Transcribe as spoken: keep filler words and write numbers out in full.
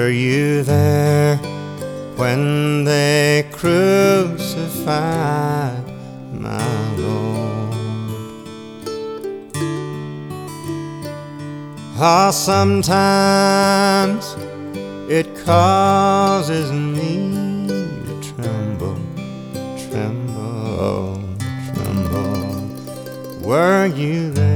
Were you there when they crucified my Lord? Ah, sometimes it causes me to tremble, tremble, tremble. Were you there